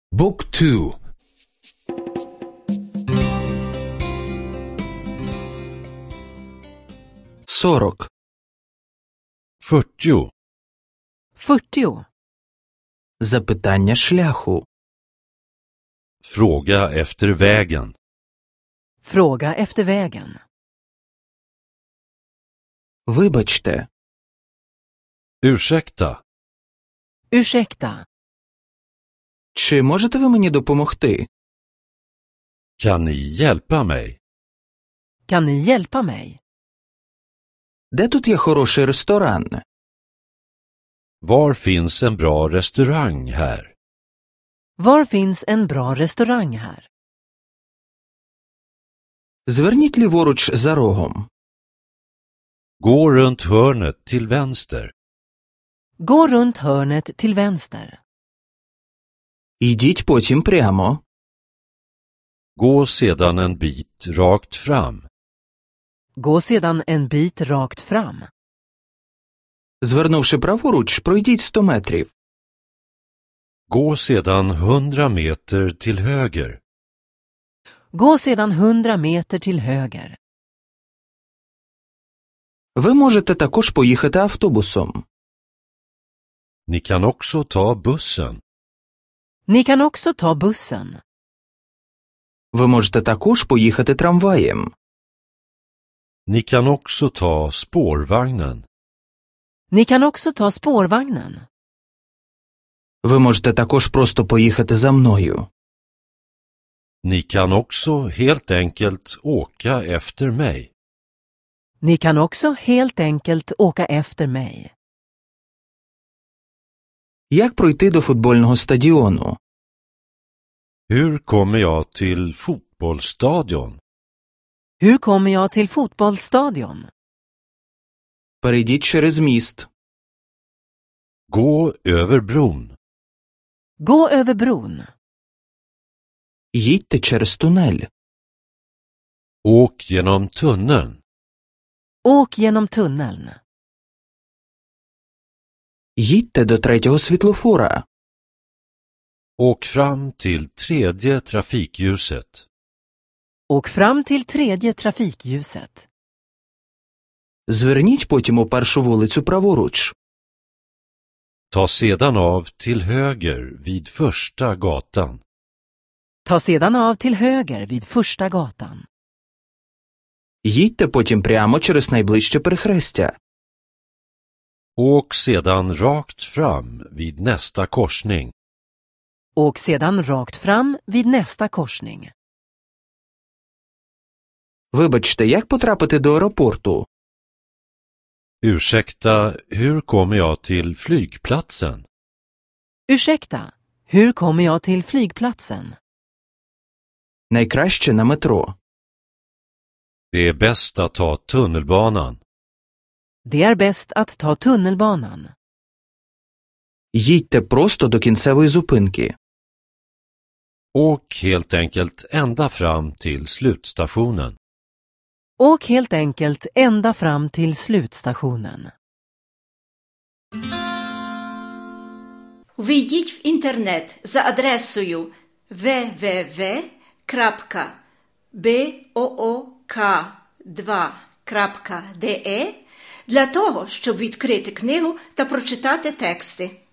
Book 2. 40. 40. 40. Запитання шляху. Fråga efter vägen. Fråga efter vägen. Вибачте. Ursäkta. Ursäkta. Чи можете ви мені допомогти? Kan ni hjälpa mig? Kan ni hjälpa mig? Де тут є хороший ресторан? Var finns en bra restaurang här? Var finns en bra restaurang här? Зверніть ліворуч за рогом. Gå runt hörnet till vänster. Gå runt hörnet till vänster. Ідіть потім прямо. Gå sedan en bit rakt fram. Gå sedan en bit rakt fram. Звернувши праворуч, пройдіть 100 метрів. Gå sedan 100 meter till höger. Gå sedan 100 meter till höger. Ви можете також поїхати автобусом. Ni kan också ta bussen. Ni kan också ta bussen. Ви можете також поїхати трамваєм. Ni kan också ta spårvagnen. Ni kan också ta spårvagnen. Ви можете також просто поїхати за мною. Ni kan också helt enkelt åka efter mig. Ni kan också helt enkelt åka efter mig. Як пройти до футбольного стадіону? Hur kommer jag till fotbollsstadion? Hur kommer jag till fotbollsstadion? Перейдіть через міст. Gå över bron. Gå över bron. Їдьте через тунель. Åk genom tunneln. Åk genom tunneln. Їдьте до третього світлофора. Åk fram till tredje trafikljuset. Åk fram till tredje trafikljuset. Зверніть потім у першу вулицю праворуч. Ta sedan av till höger vid första gatan. Ta sedan av till höger vid första gatan. Їдьте потім прямо через найближче перехрестя. Åk sedan rakt fram vid nästa korsning. Åk sedan rakt fram vid nästa korsning. Вибачте, як потрапити до аеропорту? Ursäkta, hur kommer jag till flygplatsen? Ursäkta, hur kommer jag till flygplatsen? Найкраще на метро. Det är bäst att ta tunnelbanan. Det är bäst att ta tunnelbanan. Їдьте просто до кінцевої зупинки. Åk helt enkelt ända fram till slutstationen. Åk helt enkelt ända fram till slutstationen. Ввійдіть в інтернет за адресою www.book2.de для того, щоб відкрити книгу та прочитати тексти.